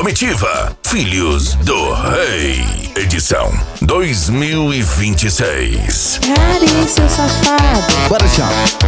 Comitiva Filhos do Rei, edição 2026. Cari, seu safado. Bora, chão.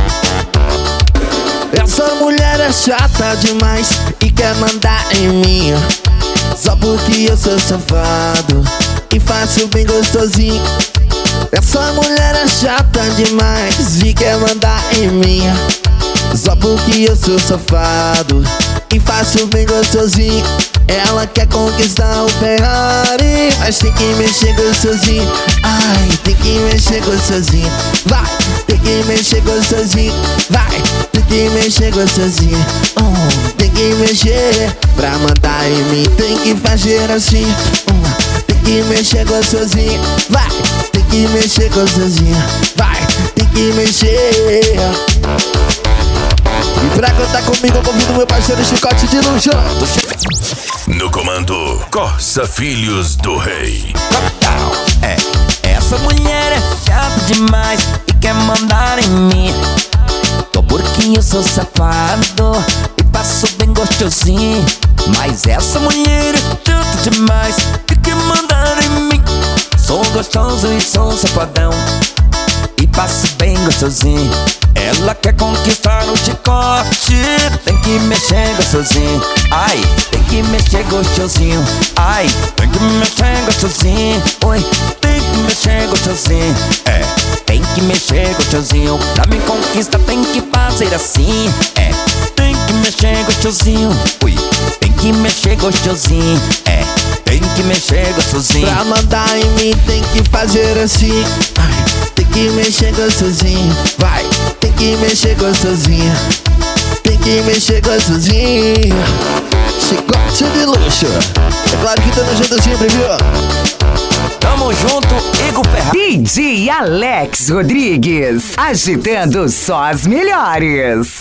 Essa mulher é chata demais e quer mandar em mim, só porque eu sou safado e faço bem gostosinho. Essa mulher é chata demais e quer mandar em mim, só porque eu sou safado e faço bem gostosinho. Ela quer conquistar o Ferrari, mas tem que mexer gostosinho. Ai, tem que mexer gostosinho. Vai, tem que mexer gostosinho. Vai, tem que mexer gostosinho. Tem que mexer pra mandar em mim. Tem que fazer assim. Tem que mexer gostosinho. Vai, tem que mexer gostosinho. Vai, tem que mexer. E pra cantar comigo eu convido meu parceiro Chicote de Luxo. No comando, Corsa Filhos do Rei. Essa mulher é chata demais e quer mandar em mim, só porque eu sou safado e passo bem gostosinho. Mas essa mulher é chata demais e quer mandar em mim. Sou gostoso e sou safadão e passo bem gostosinho. Ela quer conquistar o chicote, tem que mexer gostosinho. Ai, tem que mexer gostosinho. Ai, tem que mexer gostosinho. Oi, tem que mexer gostosinho. Tem que mexer gostosinho. Pra me conquistar tem que fazer assim. Tem que mexer gostosinho. Ui, tem que mexer gostosinho. Tem que mexer gostosinho. Pra mandar em mim tem que fazer assim. Ai, tem que mexer gostosinho. Vai, tem que mexer gostosinho. Tem que mexer gostosinho. Chicote de Luxo. É claro que tamo junto sempre, viu? Tamo junto, Igor Ferrari. DJ Alex Rodrigues, agitando só as melhores.